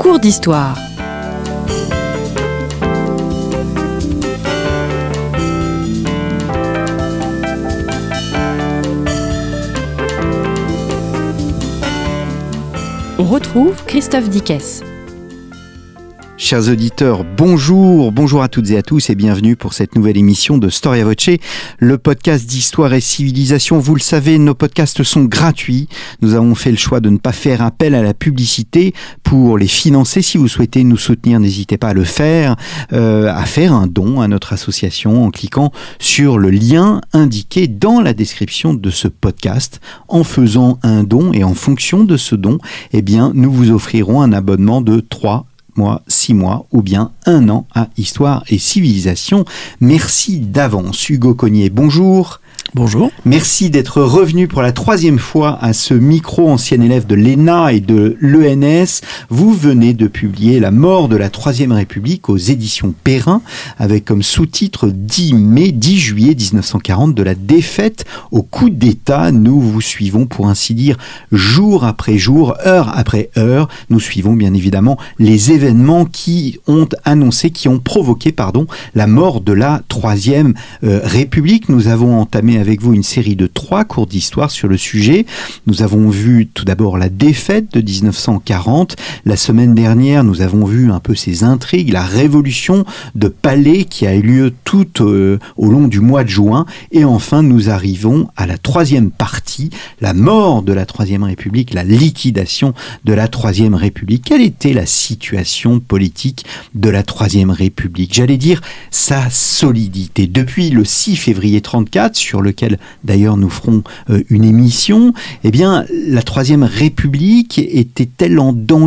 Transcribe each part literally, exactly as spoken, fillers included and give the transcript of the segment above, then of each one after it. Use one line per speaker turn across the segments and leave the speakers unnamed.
Cours d'histoire. On retrouve Christophe Dickès.
Chers auditeurs, bonjour, bonjour à toutes et à tous et bienvenue pour cette nouvelle émission de Storia Voce, le podcast d'histoire et civilisation. Vous le savez, nos podcasts sont gratuits. Nous avons fait le choix de ne pas faire appel à la publicité pour les financer. Si vous souhaitez nous soutenir, n'hésitez pas à le faire, euh, à faire un don à notre association en cliquant sur le lien indiqué dans la description de ce podcast. En faisant un don et en fonction de ce don, eh bien, nous vous offrirons un abonnement de trois mois, six mois ou bien un an à Histoire et Civilisation. Merci d'avance. Hugo Cognier, bonjour.
Bonjour.
Merci d'être revenu pour la troisième fois à ce micro, ancien élève de l'E N A et de l'E N S. Vous venez de publier La mort de la Troisième République aux éditions Perrin, avec comme sous-titre dix mai, dix juillet dix-neuf cent quarante, de la défaite au coup d'État. Nous vous suivons, pour ainsi dire, jour après jour, heure après heure. Nous suivons bien évidemment les événements qui ont annoncé, qui ont provoqué, pardon, la mort de la Troisième euh, République. Nous avons entamé avec vous une série de trois cours d'histoire sur le sujet. Nous avons vu tout d'abord la défaite de dix-neuf cent quarante. La semaine dernière, nous avons vu un peu ces intrigues, la révolution de Palais qui a eu lieu tout euh, au long du mois de juin. Et enfin, nous arrivons à la troisième partie, la mort de la Troisième République, la liquidation de la Troisième République. Quelle était la situation politique de la Troisième République? J'allais dire sa solidité. Depuis le six février trente-quatre, sur lequel d'ailleurs nous ferons euh, une émission, eh bien, la Troisième République était-elle en danger ?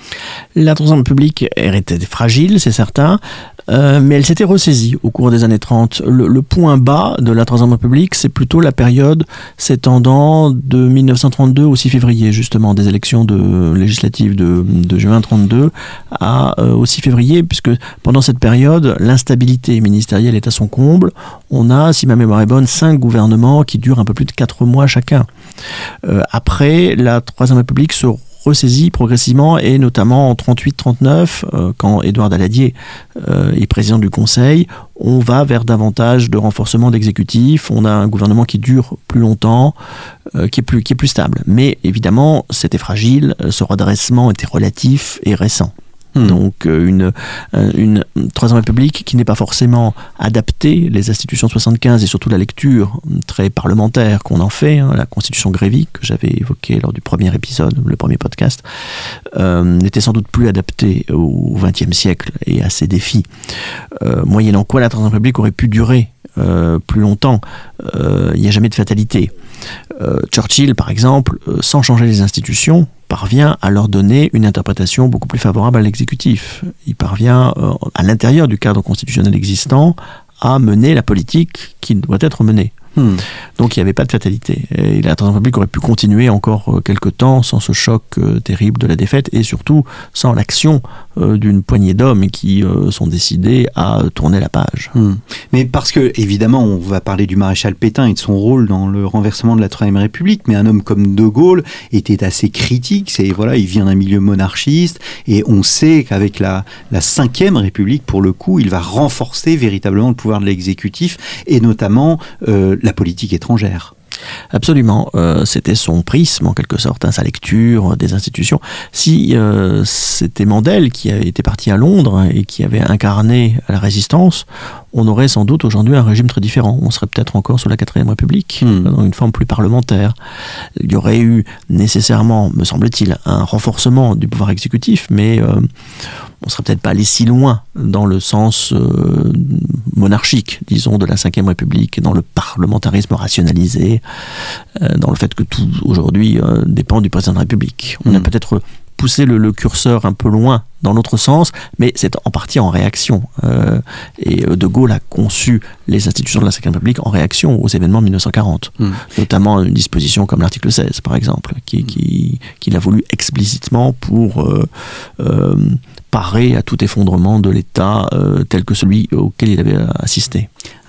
La Troisième République était fragile, c'est certain, euh, mais elle s'était ressaisie au cours des années trente. Le, le point bas de la Troisième République, c'est plutôt la période s'étendant de mille neuf cent trente-deux au six février, justement, des élections de, législatives de, de juin trente-deux à, euh, au six février, puisque pendant cette période, l'instabilité ministérielle est à son comble. On a, si ma mémoire est bonne, cinq gouvernements qui durent un peu plus de quatre mois chacun. Euh, après, la Troisième République se ressaisie progressivement, et notamment en trente-huit trente-neuf, euh, quand Édouard Daladier euh, est président du Conseil, on va vers davantage de renforcement d'exécutif. On a un gouvernement qui dure plus longtemps, euh, qui est plus, qui est plus stable. Mais évidemment, c'était fragile, ce redressement était relatif et récent. Mmh. Donc une, une Troisième République qui n'est pas forcément adaptée, les institutions de soixante-quinze et surtout la lecture très parlementaire qu'on en fait, hein, la constitution Grévy que j'avais évoquée lors du premier épisode, le premier podcast, euh, n'était sans doute plus adaptée au vingtième siècle et à ses défis. Euh, moyennant quoi la Troisième République aurait pu durer euh, plus longtemps. Euh, il n'y a jamais de fatalité. Euh, Churchill, par exemple, euh, sans changer les institutions, parvient à leur donner une interprétation beaucoup plus favorable à l'exécutif. Il parvient, euh, à l'intérieur du cadre constitutionnel existant, à mener la politique qui doit être menée. Hmm. Donc il n'y avait pas de fatalité. Et la Troisième République aurait pu continuer encore quelques temps sans ce choc euh, terrible de la défaite, et surtout sans l'action euh, d'une poignée d'hommes qui euh, sont décidés à tourner la page.
Hmm. Mais parce que, évidemment, on va parler du maréchal Pétain et de son rôle dans le renversement de la Troisième République, mais un homme comme De Gaulle était assez critique. C'est, voilà, il vient d'un milieu monarchiste, et on sait qu'avec la, la Cinquième République, pour le coup, il va renforcer véritablement le pouvoir de l'exécutif, et notamment euh, la politique étrangère.
Absolument, euh, c'était son prisme en quelque sorte, hein, sa lecture des institutions. Si euh, c'était Mandel qui était parti à Londres et qui avait incarné la résistance, on aurait sans doute aujourd'hui un régime très différent. On serait peut-être encore sous la Quatrième République, mmh. dans une forme plus parlementaire. Il y aurait eu nécessairement, me semble-t-il, un renforcement du pouvoir exécutif, mais euh, on ne serait peut-être pas allé si loin dans le sens euh, monarchique, disons, de la Cinquième République, dans le parlementarisme rationalisé, euh, dans le fait que tout, aujourd'hui, euh, dépend du président de la République. On mmh. a peut-être poussé le, le curseur un peu loin dans l'autre sens, mais c'est en partie en réaction. Euh, et De Gaulle a conçu les institutions de la Cinquième République en réaction aux événements de mille neuf cent quarante, mmh. notamment une disposition comme l'article seize, par exemple, qui, qui, qu'il a voulu explicitement pour euh, euh, parer à tout effondrement de l'État euh, tel que celui auquel il avait assisté.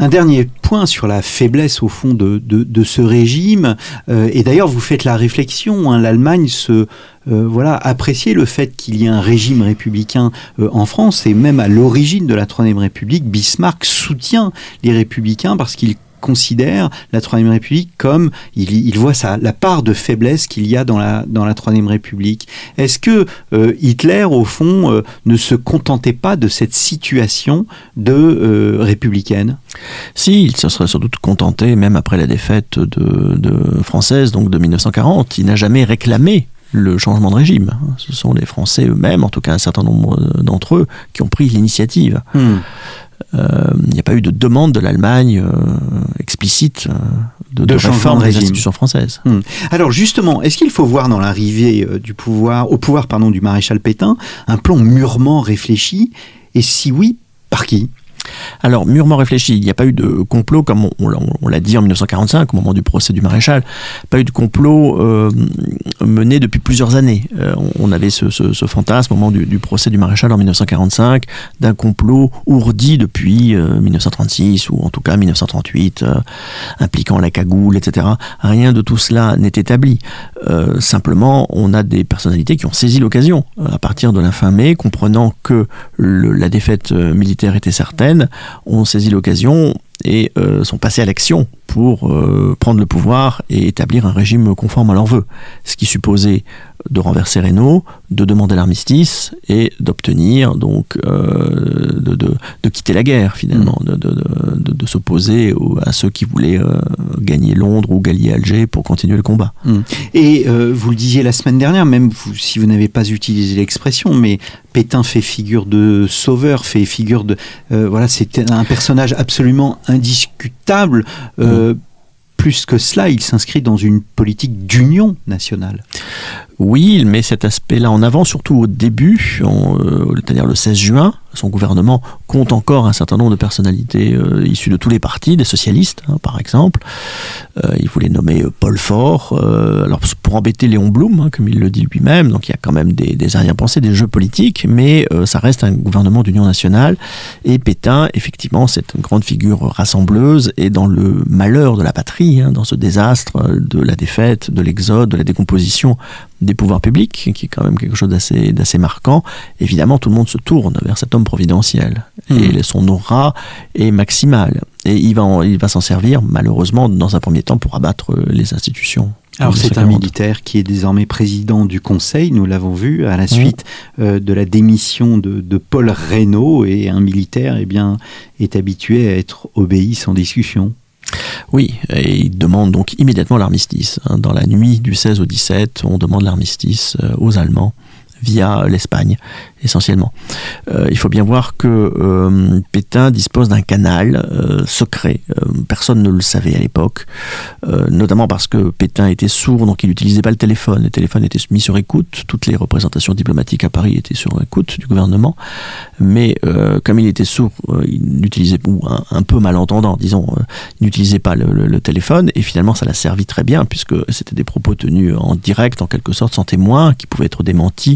Un dernier point sur la faiblesse au fond de, de, de ce régime, euh, et d'ailleurs vous faites la réflexion, hein, l'Allemagne se euh, voilà appréciait le fait qu'il y ait un régime républicain euh, en France, et même à l'origine de la Troisième République, Bismarck soutient les républicains parce qu'il considère la Troisième République comme, il, il voit ça, la part de faiblesse qu'il y a dans la, dans la Troisième République. Est-ce que euh, Hitler, au fond, euh, ne se contentait pas de cette situation de euh, républicaine ?
Si, il se serait sans doute contenté, même après la défaite de, de française, donc de mille neuf cent quarante. Il n'a jamais réclamé le changement de régime. Ce sont les Français eux-mêmes, en tout cas un certain nombre d'entre eux, qui ont pris l'initiative. Hmm. Euh, il n'y a pas eu de demande de l'Allemagne euh, explicite euh, de, de, de réforme de des institutions françaises.
Mmh. Alors justement, est-ce qu'il faut voir dans l'arrivée euh, du pouvoir, au pouvoir pardon, du maréchal Pétain un plan mûrement réfléchi, et si oui, par qui ?
Alors, mûrement réfléchi, il n'y a pas eu de complot, comme on, on, on l'a dit en mille neuf cent quarante-cinq, au moment du procès du maréchal, pas eu de complot euh, mené depuis plusieurs années. Euh, on avait ce, ce, ce fantasme au moment du, du procès du maréchal en mille neuf cent quarante-cinq, d'un complot ourdi depuis euh, mille neuf cent trente-six, ou en tout cas mille neuf cent trente-huit, euh, impliquant la cagoule, et cetera. Rien de tout cela n'est établi. Euh, simplement, on a des personnalités qui ont saisi l'occasion, à partir de la fin mai, comprenant que le, la défaite militaire était certaine, ont saisi l'occasion et euh, sont passés à l'action pour euh, prendre le pouvoir et établir un régime conforme à leurs vœux. Ce qui supposait de renverser Reynaud, de demander l'armistice et d'obtenir donc euh, de, de, de quitter la guerre finalement, mmh. de, de, de, de s'opposer à ceux qui voulaient euh, gagner Londres ou gagner Alger pour continuer le combat.
Mmh. Et euh, vous le disiez la semaine dernière, même vous, si vous n'avez pas utilisé l'expression, mais Pétain fait figure de sauveur, fait figure de... Euh, voilà, c'était un personnage absolument indiscutable. Euh, mmh. Plus que cela, il s'inscrit dans une politique d'union nationale.
Oui, il met cet aspect-là en avant, surtout au début, en, euh, c'est-à-dire le seize juin. Son gouvernement compte encore un certain nombre de personnalités euh, issues de tous les partis, des socialistes, hein, par exemple. Euh, il voulait nommer euh, Paul Faure, euh, alors pour embêter Léon Blum, hein, comme il le dit lui-même. Donc il y a quand même des, des arrière-pensées, des jeux politiques, mais euh, ça reste un gouvernement d'union nationale. Et Pétain, effectivement, c'est une grande figure rassembleuse, et dans le malheur de la patrie, hein, dans ce désastre de la défaite, de l'exode, de la décomposition des pouvoirs publics, qui est quand même quelque chose d'assez, d'assez marquant, évidemment tout le monde se tourne vers cet homme providentiel. Mmh. Et son aura est maximale. Et il va, en, il va s'en servir, malheureusement, dans un premier temps, pour abattre les institutions.
Alors c'est un militaire qui est désormais président du Conseil, nous l'avons vu, à la suite mmh. euh, de la démission de, de Paul Reynaud, et un militaire eh bien, est habitué à être obéi sans discussion.
Oui, et il demande donc immédiatement l'armistice. Dans la nuit du seize au dix-sept, on demande l'armistice aux Allemands via l'Espagne, essentiellement. Euh, il faut bien voir que euh, Pétain dispose d'un canal euh, secret. Euh, personne ne le savait à l'époque, euh, notamment parce que Pétain était sourd, donc il n'utilisait pas le téléphone. Le téléphone était mis sur écoute. Toutes les représentations diplomatiques à Paris étaient sur écoute du gouvernement. Mais euh, comme il était sourd, euh, il n'utilisait ou un, un peu malentendant, disons, euh, il n'utilisait pas le, le, le téléphone. Et finalement, ça l'a servi très bien, puisque c'était des propos tenus en direct, en quelque sorte, sans témoin, qui pouvaient être démentis.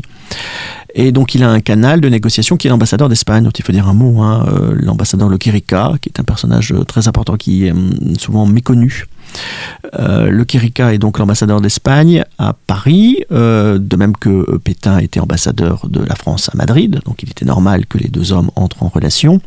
Et donc il a un canal de négociation qui est l'ambassadeur d'Espagne, dont il faut dire un mot, hein, euh, l'ambassadeur Le Quirica, qui est un personnage très important qui est hum, souvent méconnu. Euh, Le Quirica est donc l'ambassadeur d'Espagne à Paris, euh, de même que Pétain était ambassadeur de la France à Madrid, donc il était normal que les deux hommes entrent en relation.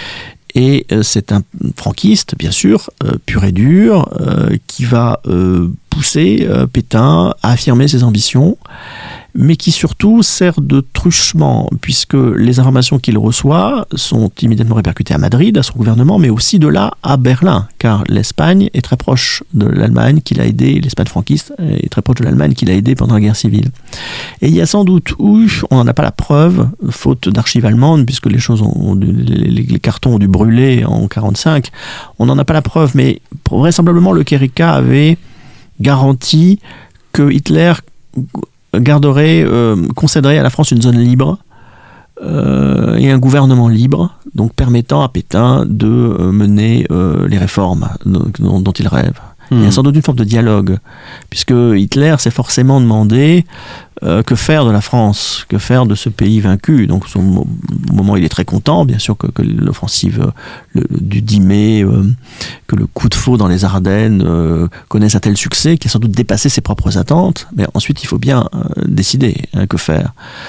Et euh, c'est un franquiste, bien sûr, euh, pur et dur, euh, qui va euh, pousser euh, Pétain à affirmer ses ambitions, mais qui surtout sert de truchement, puisque les informations qu'il reçoit sont immédiatement répercutées à Madrid, à son gouvernement, mais aussi de là à Berlin, car l'Espagne est très proche de l'Allemagne qui l'a aidé, l'Espagne franquiste est très proche de l'Allemagne qui l'a aidé pendant la guerre civile. Et il y a sans doute où on n'en a pas la preuve, faute d'archives allemandes, puisque les choses ont, les, les cartons ont dû brûler en quarante-cinq, on n'en a pas la preuve, mais vraisemblablement le Quirica avait garanti que Hitler garderait, euh, concéderait à la France une zone libre euh, et un gouvernement libre, donc permettant à Pétain de euh, mener euh, les réformes dont, dont il rêve. Mmh. Il y a sans doute une forme de dialogue, puisque Hitler s'est forcément demandé euh, que faire de la France, que faire de ce pays vaincu. Donc au moment où il est très content, bien sûr, que, que l'offensive le, du dix mai, euh, que le coup de faux dans les Ardennes euh, connaisse un tel succès qui a sans doute dépassé ses propres attentes, mais ensuite il faut bien euh, décider hein, que faire.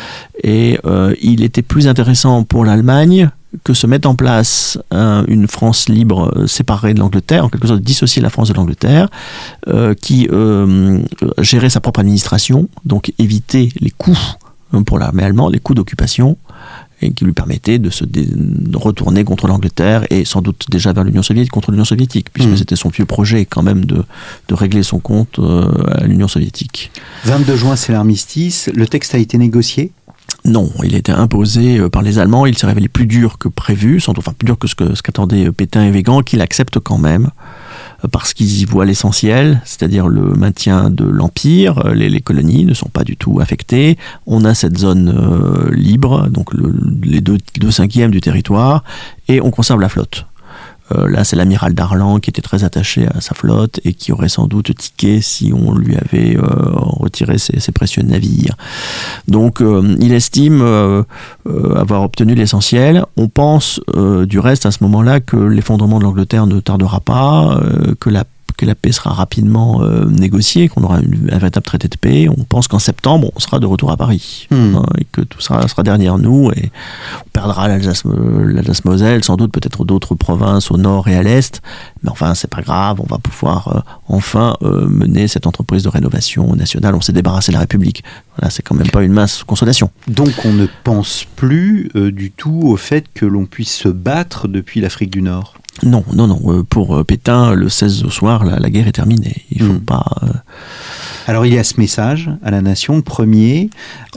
Et euh, il était plus intéressant pour l'Allemagne que se mette en place hein, une France libre euh, séparée de l'Angleterre, en quelque sorte dissocier la France de l'Angleterre, euh, qui euh, gérait sa propre administration, donc éviter les coûts hein, pour l'armée allemande, les coûts d'occupation, et qui lui permettait de se dé- de retourner contre l'Angleterre et sans doute déjà vers l'Union soviétique, contre l'Union soviétique, puisque mmh. c'était son vieux projet quand même de, de régler son compte euh, à l'Union soviétique.
vingt-deux juin, c'est l'armistice. Le texte a été négocié ?
Non, il a été imposé par les Allemands, il s'est révélé plus dur que prévu, sans doute, enfin plus dur que ce, que ce qu'attendaient Pétain et Weygand, qu'il accepte quand même, parce qu'ils y voient l'essentiel, c'est-à-dire le maintien de l'Empire, les, les colonies ne sont pas du tout affectées, on a cette zone euh, libre, donc le, les deux, deux cinquièmes du territoire, et on conserve la flotte. Euh, là, c'est l'amiral Darlan qui était très attaché à sa flotte et qui aurait sans doute tiqué si on lui avait euh, retiré ses, ses précieux navires. Donc, euh, il estime euh, euh, avoir obtenu l'essentiel. On pense, euh, du reste, à ce moment-là, que l'effondrement de l'Angleterre ne tardera pas, euh, que la que la paix sera rapidement euh, négociée, qu'on aura une, un véritable traité de paix. On pense qu'en septembre, on sera de retour à Paris, mmh. hein, et que tout sera, sera derrière nous, et on perdra l'Alsace, l'Alsace-Moselle, sans doute peut-être d'autres provinces au nord et à l'est, mais enfin, c'est pas grave, on va pouvoir euh, enfin euh, mener cette entreprise de rénovation nationale. On s'est débarrassé de la République. Voilà, c'est quand même pas une mince consolation.
Donc on ne pense plus euh, du tout au fait que l'on puisse se battre depuis l'Afrique du Nord ?
Non, non, non. Pour Pétain, le seize au soir, la, la guerre est terminée. Il faut mmh. pas... Euh...
Alors il y a ce message à la nation, premier,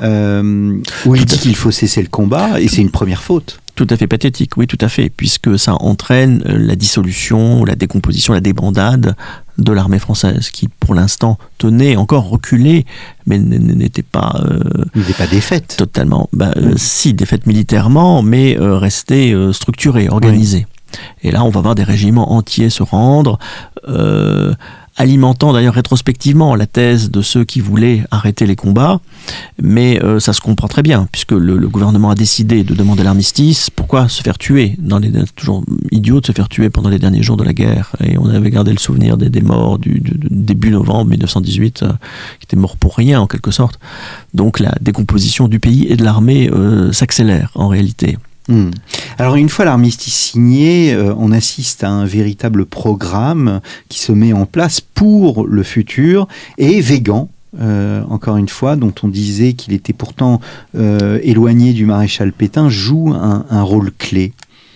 euh, où il dit qu'il faut cesser le combat, et c'est une première faute.
Tout à fait pathétique, oui, tout à fait, puisque ça entraîne la dissolution, la décomposition, la débandade de l'armée française, qui pour l'instant tenait encore reculée, mais n'était pas... Euh,
n'était pas défaite.
Totalement. Bah, mmh. euh, si, défaite militairement, mais euh, restée euh, structurée, organisée. Oui. Et là, on va voir des régiments entiers se rendre, euh, alimentant d'ailleurs rétrospectivement la thèse de ceux qui voulaient arrêter les combats, mais euh, ça se comprend très bien, puisque le, le gouvernement a décidé de demander l'armistice. Pourquoi se faire tuer dans les, toujours idiot de se faire tuer pendant les derniers jours de la guerre, et on avait gardé le souvenir des, des morts du, du, du début novembre mille neuf cent dix-huit, euh, qui étaient morts pour rien en quelque sorte. Donc la décomposition du pays et de l'armée euh, s'accélère en réalité.
Mmh. Alors une fois l'armistice signé, euh, on assiste à un véritable programme qui se met en place pour le futur, et Weygand, euh, encore une fois, dont on disait qu'il était pourtant euh, éloigné du maréchal Pétain, joue un, un rôle clé.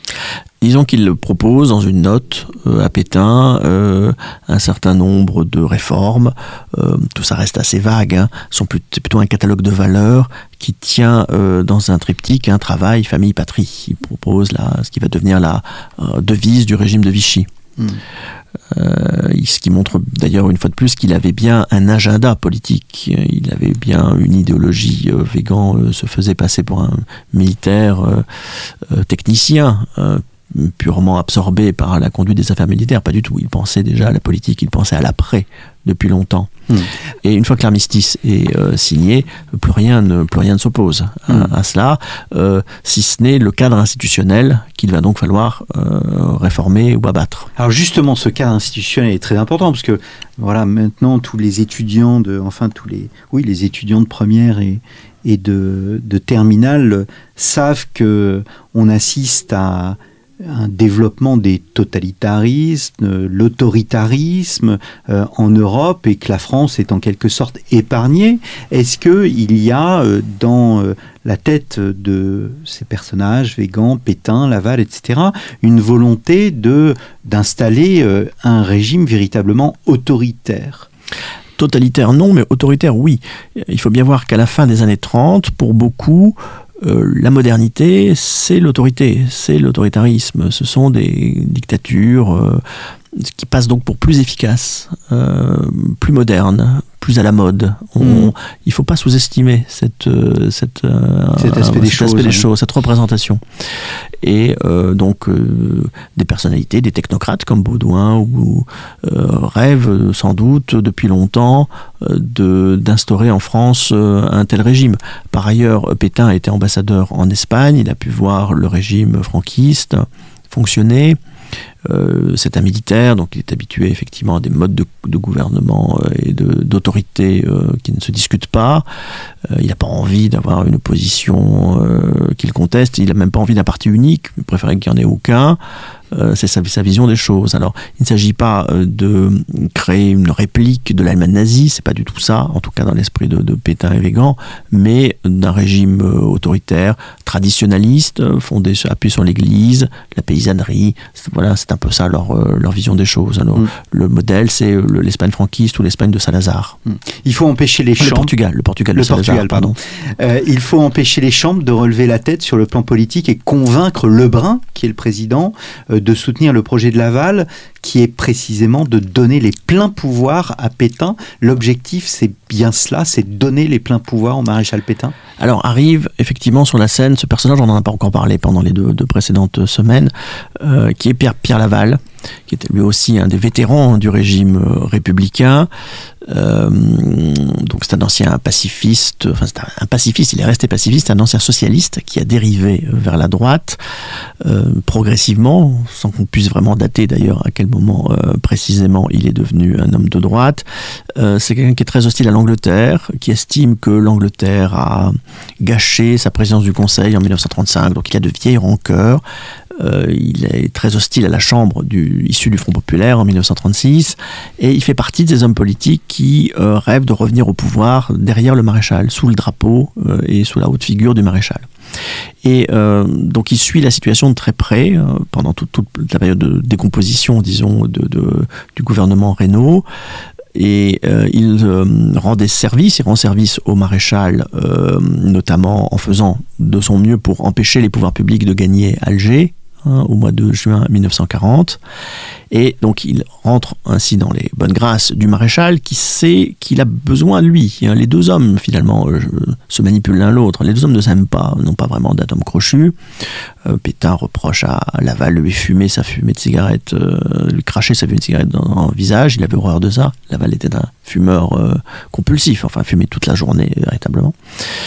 Disons qu'il le propose dans une note euh, à Pétain, euh, un certain nombre de réformes. Euh, tout ça reste assez vague, hein. C'est plutôt un catalogue de valeurs qui tient euh, dans un triptyque un travail, famille, patrie. Il propose là, ce qui va devenir la euh, devise du régime de Vichy. Mmh. Euh, ce qui montre d'ailleurs une fois de plus qu'il avait bien un agenda politique, il avait bien une idéologie. euh, Weygand euh, se faisait passer pour un militaire euh, euh, technicien, euh, purement absorbé par la conduite des affaires militaires, pas du tout. Il pensait déjà à la politique, il pensait à l'après depuis longtemps. Mmh. Et une fois que l'armistice est euh, signé, plus rien ne, plus rien ne s'oppose à, mmh. à cela, euh, si ce n'est le cadre institutionnel qu'il va donc falloir euh, réformer ou abattre.
Alors justement, ce cadre institutionnel est très important, parce que voilà, maintenant tous les étudiants de, enfin tous les, oui, les étudiants de première et et de, de terminale savent que on assiste à un développement des totalitarismes, l'autoritarisme euh, en Europe, et que la France est en quelque sorte épargnée. Est-ce qu'il y a euh, dans euh, la tête de ces personnages, Weygand, Pétain, Laval, et cetera, une volonté de, d'installer euh, un régime véritablement autoritaire ?
Totalitaire non, mais autoritaire oui. Il faut bien voir qu'à la fin des années trente, pour beaucoup, Euh, la modernité, c'est l'autorité, c'est l'autoritarisme. Ce sont des dictatures euh, qui passent donc pour plus efficaces, euh, plus modernes, plus à la mode. On, mmh. Il ne faut pas sous-estimer cette, cette, euh,
cet aspect, des,
cet
choses,
aspect des
hein.
choses, cette représentation. Et euh, donc, euh, des personnalités, des technocrates comme Baudouin ou, euh, rêvent sans doute depuis longtemps euh, de, d'instaurer en France euh, un tel régime. Par ailleurs, Pétain a été ambassadeur en Espagne, il a pu voir le régime franquiste fonctionner. Euh, c'est un militaire, donc il est habitué effectivement à des modes de, de gouvernement euh, et de, d'autorité euh, qui ne se discutent pas. Euh, il n'a pas envie d'avoir une position euh, qu'il conteste, il n'a même pas envie d'un parti unique, il préférait qu'il n'y en ait aucun. Euh, c'est sa, sa vision des choses. Alors, il ne s'agit pas euh, de créer une réplique de l'Allemagne nazie, c'est pas du tout ça, en tout cas dans l'esprit de, de Pétain et Weygand, mais d'un régime euh, autoritaire, traditionnaliste, euh, fondé, appuyé sur l'Église, la paysannerie. C'est, voilà, c'est un peu ça leur, euh, leur vision des choses. Alors, mm. le modèle, c'est le, l'Espagne franquiste ou l'Espagne de Salazar.
Mm. Il faut empêcher les chambres.
Le Portugal, le Portugal de
le
Salazar,
Portugal, pardon. pardon. Euh, il faut empêcher les chambres de relever la tête sur le plan politique et convaincre Lebrun, qui est le président, euh, de soutenir le projet de Laval, qui est précisément de donner les pleins pouvoirs à Pétain. L'objectif, c'est bien cela, c'est de donner les pleins pouvoirs au maréchal Pétain.
Alors arrive effectivement sur la scène ce personnage, on n'en a pas encore parlé pendant les deux, deux précédentes semaines, euh, qui est Pierre, Pierre Laval, qui était lui aussi un des vétérans du régime euh, républicain. Euh, donc c'est un ancien pacifiste, enfin c'est un, un pacifiste, il est resté pacifiste, un ancien socialiste qui a dérivé vers la droite euh, progressivement, sans qu'on puisse vraiment dater d'ailleurs à quel moment euh, précisément il est devenu un homme de droite. Euh, c'est quelqu'un qui est très hostile à l'Angleterre, qui estime que l'Angleterre a gâché sa présidence du Conseil en dix-neuf cent trente-cinq, donc il a de vieilles rancœurs. Euh, il est très hostile à la Chambre du, issue du Front Populaire en dix-neuf cent trente-six, et il fait partie de ces hommes politiques qui euh, rêvent de revenir au pouvoir derrière le maréchal, sous le drapeau euh, et sous la haute figure du maréchal. Et euh, donc il suit la situation de très près euh, pendant toute, toute la période de décomposition, disons, de, de, du gouvernement Reynaud. Et euh, il euh, rend des services, il rend service au maréchal, euh, notamment en faisant de son mieux pour empêcher les pouvoirs publics de gagner Alger, hein, au mois de juin dix-neuf cent quarante. Et donc il rentre ainsi dans les bonnes grâces du maréchal qui sait qu'il a besoin de lui. Les deux hommes finalement euh, se manipulent l'un l'autre. Les deux hommes ne s'aiment pas, n'ont pas vraiment d'atomes crochus. Euh, Pétain reproche à Laval de lui fumer sa fumée de cigarette, euh, lui cracher sa fumée de cigarette dans, dans le visage. Il avait horreur de ça. Laval était un fumeur euh, compulsif, enfin fumait toute la journée véritablement.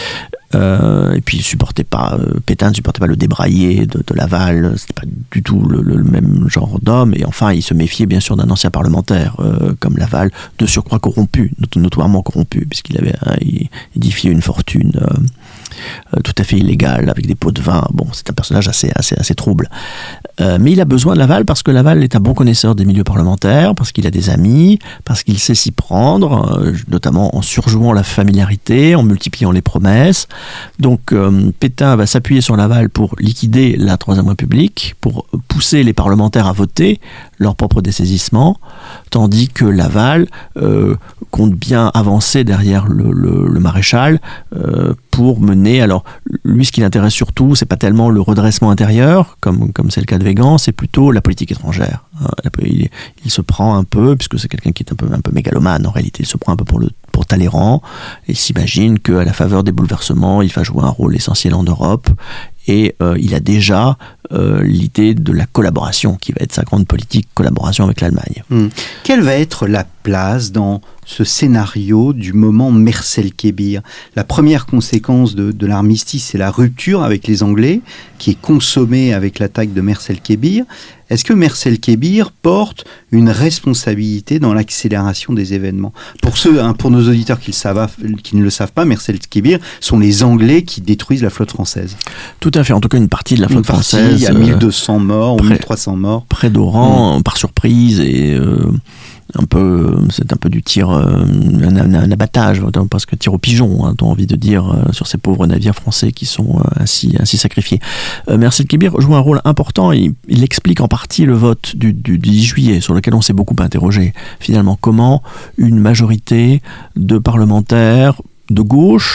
Euh, et puis il supportait pas, euh, Pétain ne supportait pas le débraillé de, de Laval, c'était pas du tout le, le, le même genre d'homme, et enfin il se méfiait bien sûr d'un ancien parlementaire euh, comme Laval, de surcroît corrompu, not- notoirement corrompu, puisqu'il avait hein, édifié une fortune euh, euh, tout à fait illégale avec des pots de vin. Bon, c'est un personnage assez, assez, assez trouble. Euh, mais il a besoin de Laval parce que Laval est un bon connaisseur des milieux parlementaires, parce qu'il a des amis, parce qu'il sait s'y prendre, euh, notamment en surjouant la familiarité, en multipliant les promesses. Donc euh, Pétain va s'appuyer sur Laval pour liquider la Troisième République, pour pousser les parlementaires à voter leur propre dessaisissement, tandis que Laval euh, compte bien avancer derrière le, le, le maréchal euh, pour mener. Alors lui, ce qui l'intéresse surtout, c'est pas tellement le redressement intérieur, comme comme c'est le cas de Weygand, c'est plutôt la politique étrangère. Il, il se prend un peu, puisque c'est quelqu'un qui est un peu un peu mégalomane en réalité, il se prend un peu pour le pour Talleyrand, et il s'imagine qu'à la faveur des bouleversements, il va jouer un rôle essentiel en Europe. Et euh, il a déjà euh, l'idée de la collaboration, qui va être sa grande politique, collaboration avec l'Allemagne.
Mmh. Quelle va être la place dans ce scénario du moment Mercel-Kébir? La première conséquence de, de l'armistice, c'est la rupture avec les Anglais, qui est consommée avec l'attaque de Mercel-Kébir. Est-ce que Mercel-Kébir porte une responsabilité dans l'accélération des événements? Pour ceux, hein, pour nos auditeurs qui, le savent, qui ne le savent pas, Mercel-Kébir sont les Anglais qui détruisent la flotte française.
Tout à fait, en tout cas une partie de la flotte
une partie,
française.
Il y a mille deux cents morts
près,
ou mille trois cents morts.
Près d'Oran,
mmh.
par surprise, et euh, un peu, c'est un peu du tir, euh, un, un, un abattage, presque tir au pigeon, hein, t'as envie de dire, euh, sur ces pauvres navires français qui sont euh, ainsi, ainsi sacrifiés. Euh, Mercel-Kébir joue un rôle important, il, il explique en partie le vote du, du, du dix juillet, sur lequel on s'est beaucoup interrogé. Finalement, comment une majorité de parlementaires de gauche,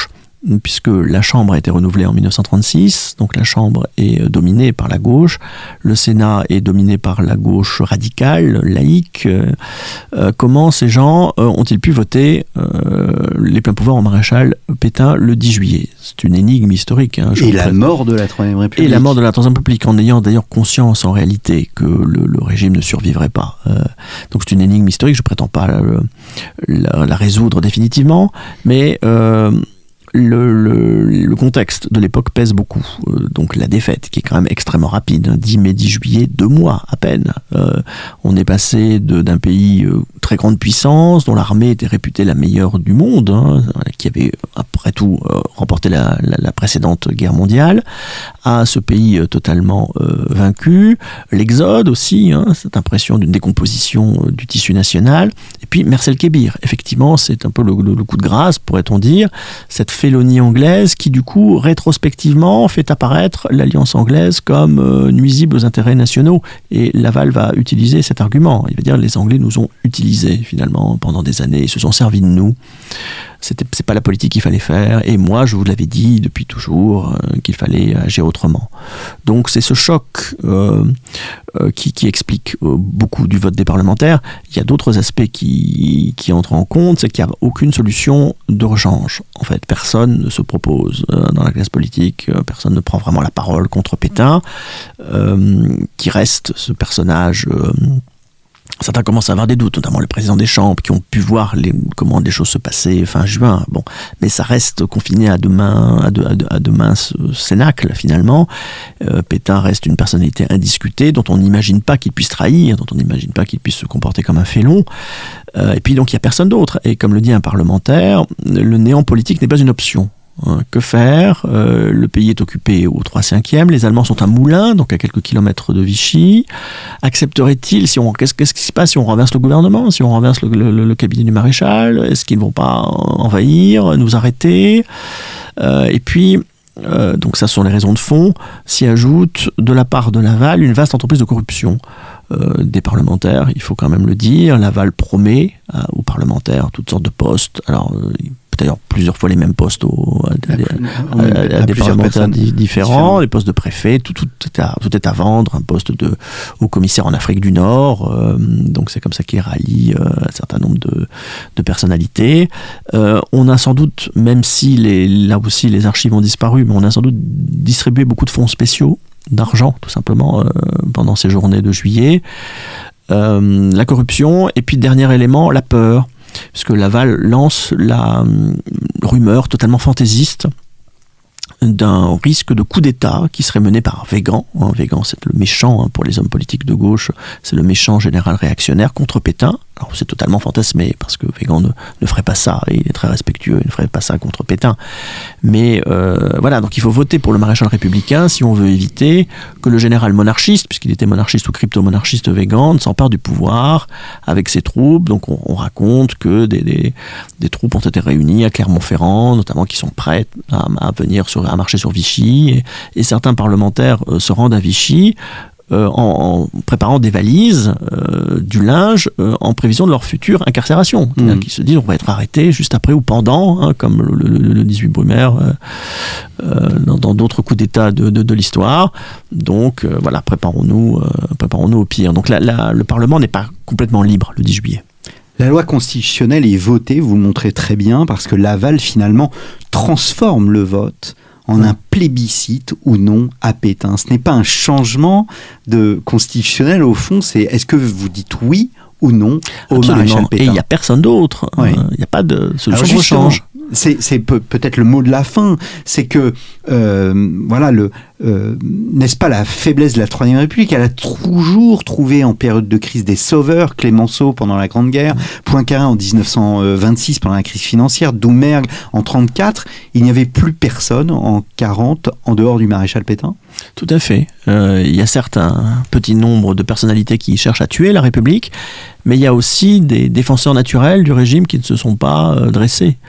puisque la Chambre a été renouvelée en dix-neuf cent trente-six, donc la Chambre est dominée par la gauche, le Sénat est dominé par la gauche radicale, laïque. Euh, comment ces gens euh, ont-ils pu voter euh, les pleins pouvoirs au maréchal Pétain le dix juillet? C'est une énigme historique. Hein,
et la mort de la Troisième République.
Et la mort de la Troisième République, en ayant d'ailleurs conscience en réalité que le, le régime ne survivrait pas. Euh, donc c'est une énigme historique, je ne prétends pas la, la, la résoudre définitivement, mais... Euh, Le, le, le contexte de l'époque pèse beaucoup. Euh, donc la défaite, qui est quand même extrêmement rapide, hein, dix mai, dix juillet, deux mois à peine. Euh, on est passé de, d'un pays euh, très grande puissance, dont l'armée était réputée la meilleure du monde, hein, qui avait après tout euh, remporté la, la, la précédente guerre mondiale, à ce pays euh, totalement euh, vaincu. L'exode aussi, hein, cette impression d'une décomposition euh, du tissu national. Et puis Mers el-Kébir, effectivement, c'est un peu le, le, le coup de grâce, pourrait-on dire, cette félonie anglaise qui, du coup, rétrospectivement, fait apparaître l'alliance anglaise comme euh, nuisible aux intérêts nationaux. Et Laval va utiliser cet argument. Il va dire les Anglais nous ont utilisés, finalement, pendant des années. Ils se sont servis de nous. C'était, c'est pas la politique qu'il fallait faire. Et moi, je vous l'avais dit depuis toujours euh, qu'il fallait agir autrement. Donc, c'est ce choc euh, euh, qui, qui explique euh, beaucoup du vote des parlementaires. Il y a d'autres aspects qui, qui entrent en compte. C'est qu'il n'y a aucune solution de rechange. En fait, personne ne se propose euh, dans la classe politique. Euh, personne ne prend vraiment la parole contre Pétain, euh, qui reste ce personnage... Euh, Certains commencent à avoir des doutes, notamment le président des Chambres, qui ont pu voir les, comment des choses se passaient fin juin. Bon, mais ça reste confiné à demain, à de, à de, à de minces cénacles, finalement. Euh, Pétain reste une personnalité indiscutée, dont on n'imagine pas qu'il puisse trahir, dont on n'imagine pas qu'il puisse se comporter comme un félon. Euh, et puis, donc, il n'y a personne d'autre. Et comme le dit un parlementaire, le néant politique n'est pas une option. Que faire? euh, Le pays est occupé au trois cinquième. Les Allemands sont à Moulins, donc à quelques kilomètres de Vichy. Accepterait-il si on qu'est-ce, qu'est-ce qui se passe si on renverse le gouvernement, si on renverse le, le, le cabinet du maréchal? Est-ce qu'ils ne vont pas envahir, nous arrêter? euh, Et puis, euh, donc ça, ce sont les raisons de fond. S'y ajoute de la part de Laval une vaste entreprise de corruption. Euh, des parlementaires, il faut quand même le dire. Laval promet à, aux parlementaires toutes sortes de postes. Alors, euh, d'ailleurs plusieurs fois les mêmes postes aux, à, à, à, à, à des parlementaires di- différents, les postes de préfet, tout, tout, tout, est à, tout est à vendre, un poste de haut commissaire en Afrique du Nord, euh, donc c'est comme ça qu'il rallie euh, un certain nombre de, de personnalités. Euh, on a sans doute, même si les, là aussi les archives ont disparu, mais on a sans doute distribué beaucoup de fonds spéciaux, d'argent tout simplement, euh, pendant ces journées de juillet. Euh, la corruption, et puis dernier élément, la peur. Puisque Laval lance la euh, rumeur totalement fantaisiste d'un risque de coup d'État qui serait mené par Weygand. Hein, Weygand, c'est le méchant, hein, pour les hommes politiques de gauche, c'est le méchant général réactionnaire contre Pétain. Alors c'est totalement fantasmé, parce que Weygand ne, ne ferait pas ça, et il est très respectueux, il ne ferait pas ça contre Pétain. Mais euh, voilà, donc il faut voter pour le maréchal républicain si on veut éviter que le général monarchiste, puisqu'il était monarchiste ou crypto-monarchiste, Weygand, s'empare du pouvoir avec ses troupes. Donc on, on raconte que des, des, des troupes ont été réunies à Clermont-Ferrand, notamment qui sont prêtes à, à venir sur, à marcher sur Vichy, et, et certains parlementaires euh, se rendent à Vichy Euh, en, en préparant des valises, euh, du linge, euh, en prévision de leur future incarcération. C'est-à-dire mmh. qu'ils se disent on va être arrêté juste après ou pendant, hein, comme le, le, le dix-huit Brumaire, euh, euh, dans, dans d'autres coups d'État de, de, de l'histoire. Donc euh, voilà, préparons-nous, euh, préparons-nous au pire. Donc la, la, le Parlement n'est pas complètement libre le dix juillet.
La loi constitutionnelle est votée, vous le montrez très bien, parce que Laval finalement transforme le vote en un plébiscite ou non à Pétain. Ce n'est pas un changement de constitutionnel, au fond, c'est est-ce que vous dites oui ou non au
Absolument.
maréchal Pétain.
Et il n'y a personne d'autre. Il oui. n'y a pas de solution de change.
C'est, c'est peut, peut-être le mot de la fin, c'est que, euh, voilà, le, euh, n'est-ce pas la faiblesse de la Troisième République? Elle a toujours trouvé en période de crise des sauveurs, Clémenceau pendant la Grande Guerre, Poincaré en dix-neuf cent vingt-six pendant la crise financière, Doumergue en trente-quatre. Il n'y avait plus personne en quarante en dehors du maréchal Pétain?
Tout à fait. Euh, il y a certes un petit nombre de personnalités qui cherchent à tuer la République, mais il y a aussi des défenseurs naturels du régime qui ne se sont pas euh, dressés.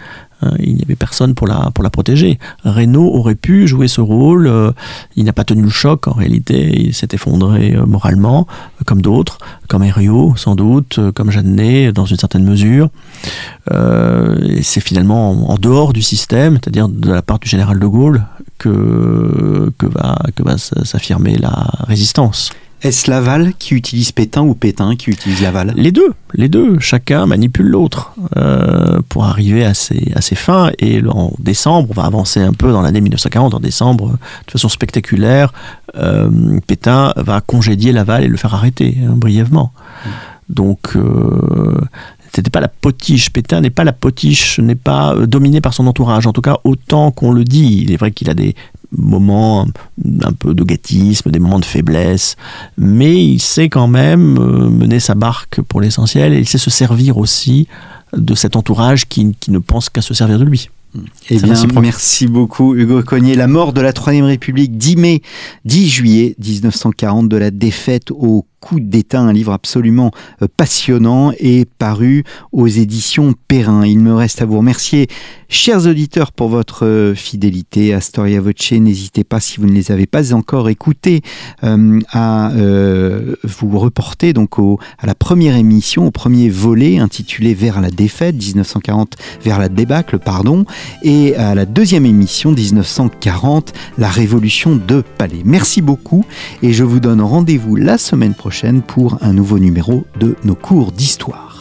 Il n'y avait personne pour la, pour la protéger. Reynaud aurait pu jouer ce rôle. Euh, il n'a pas tenu le choc, en réalité. Il s'est effondré euh, moralement, euh, comme d'autres, comme Herriot, sans doute, euh, comme Jeannet, dans une certaine mesure. Euh, et c'est finalement en, en dehors du système, c'est-à-dire de la part du général de Gaulle, que, que va, que va s'affirmer la résistance.
Est-ce Laval qui utilise Pétain ou Pétain qui utilise Laval ?
Les deux, les deux. Chacun manipule l'autre euh, pour arriver à ses, à ses fins. Et en décembre, on va avancer un peu dans l'année mille neuf cent quarante, en décembre, de façon spectaculaire, euh, Pétain va congédier Laval et le faire arrêter, hein, brièvement. Mmh. Donc, euh, c'était pas la potiche. Pétain n'est pas la potiche, n'est pas euh, dominé par son entourage. En tout cas, autant qu'on le dit. Il est vrai qu'il a des moments un peu de gâtisme, des moments de faiblesse, mais il sait quand même mener sa barque pour l'essentiel, et il sait se servir aussi de cet entourage qui, qui ne pense qu'à se servir de lui.
Eh bien, merci beaucoup Hugo Cogniet. La mort de la Troisième République, dix mai, dix juillet dix-neuf cent quarante, de la défaite au coup d'État, un livre absolument passionnant et paru aux éditions Perrin. Il me reste à vous remercier, chers auditeurs, pour votre fidélité à Storia Voce. N'hésitez pas, si vous ne les avez pas encore écoutés, euh, à euh, vous reporter donc au, à la première émission, au premier volet intitulé Vers la défaite, dix-neuf cent quarante, vers la débâcle, pardon, et à la deuxième émission, dix-neuf cent quarante, la révolution de Palais. Merci beaucoup, et je vous donne rendez-vous la semaine prochaine pour un nouveau numéro de nos cours d'histoire.